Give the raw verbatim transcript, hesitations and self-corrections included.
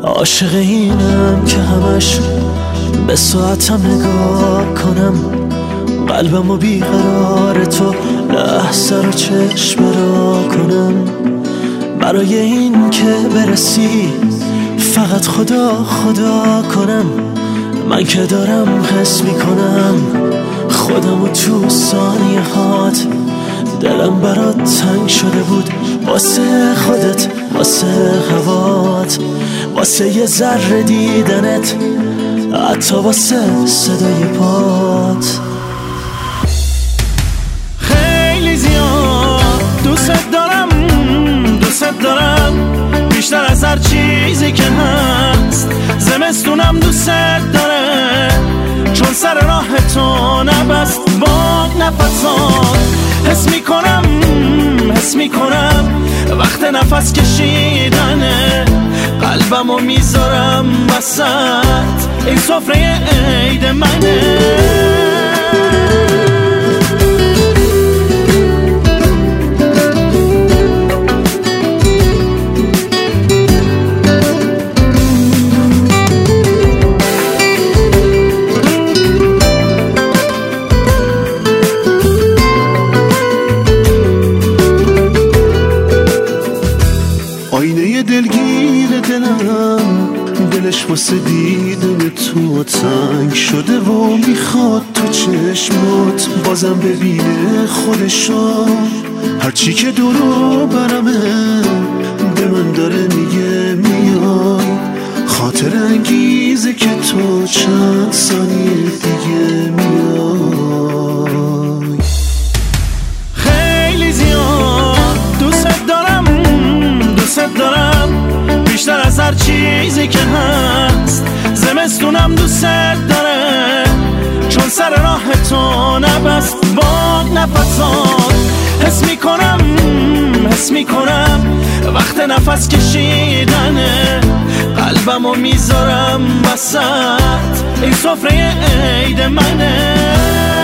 عاشق اینم که همش به ساعتم نگاه کنم، قلبمو بیقرار تو لحظه رو چشم را کنم. برای این که برسی فقط خدا خدا کنم، من که دارم حس میکنم خودمو تو ثانیه هات. دلم برات تنگ شده بود واسه خودت، واسه هوات، واسه یه ذره دیدنت، حتی واسه صدای پات. خیلی زیاد دوست دارم، دوست دارم بیشتر از هر چیزی که هست. زمستونم دوست داره چون سر راه تو نبست با نفسات. حس میکنم حس میکنم وقت نفس کشیدنه، قلبمو میذارم وسط این سفره عید منه. آینه دلگیر دلم، دلش واسه دیدن تو تنگ شده و میخواد تو چشمات بازم ببینه خودشو. هرچی که دورو برمه به من داره میگه میای، خاطر انگیزه که تو چند ثانیه دیگه میای. خیلی زیاد دوست دارم، دوست دارم بیشتر از هر چیزی که هست. زمستونم دوست داره چون سر راه تو نبست با نفسات. حس میکنم حس میکنم وقت نفس کشیدنه، قلبمو میذارم وسط این سفره عید منه.